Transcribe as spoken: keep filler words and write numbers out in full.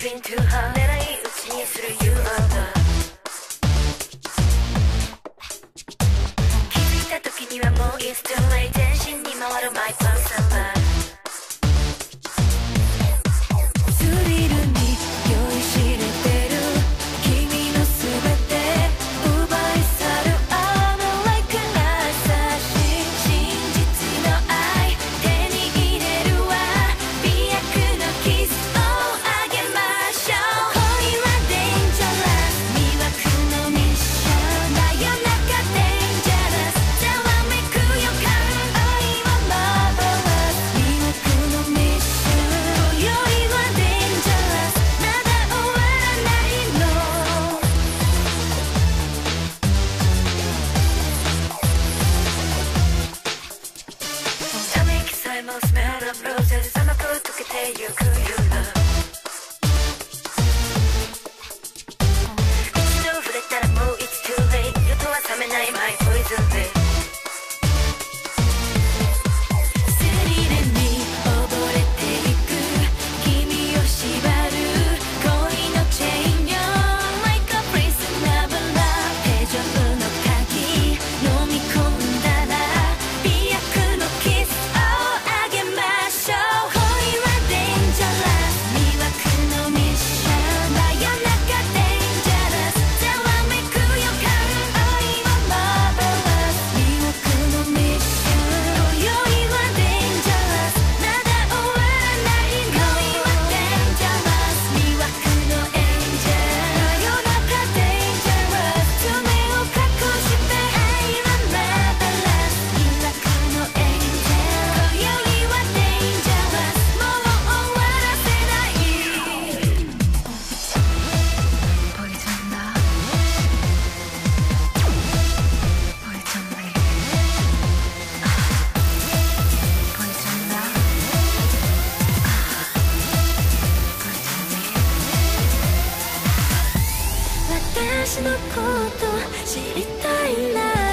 into her 狙い撃ちにする You are the 気づいた時にはもう It's too late 全身に回る My person loveスリルに酔いしれてる君のすべて奪い去る I'm like an assassin 真実の愛手に入れるわ美薬のキスをあげましょう恋は dangerous 魅惑のミッション真夜中 dangerous ざわめく予感愛は marvelous 魅惑のミッション今宵は dangerous まだ終わらないのため息さえも smell of roses 甘く溶けてゆく You love 一度触れたらもう It's too late 夜とは冷めない My poison babe スリルに溺れていく君を縛る恋のチェーンよ Like a prisoner of love 手錠の鍵飲み込んだら美薬のキスをあげましょう恋は dangerous 魅惑のミッション真夜中 dangerous ざわめく予感愛は marvelous 魅惑のミッション今宵は dangerous まだ終わらない恋は dangerous 魅惑のエンジェル真夜中 dangerous 爪を隠して愛は marvelous 魅惑のエンジェル今宵は dangerous もう終わらせない Poison love Poison lady Poison love Poison lady 私のこと知りたいな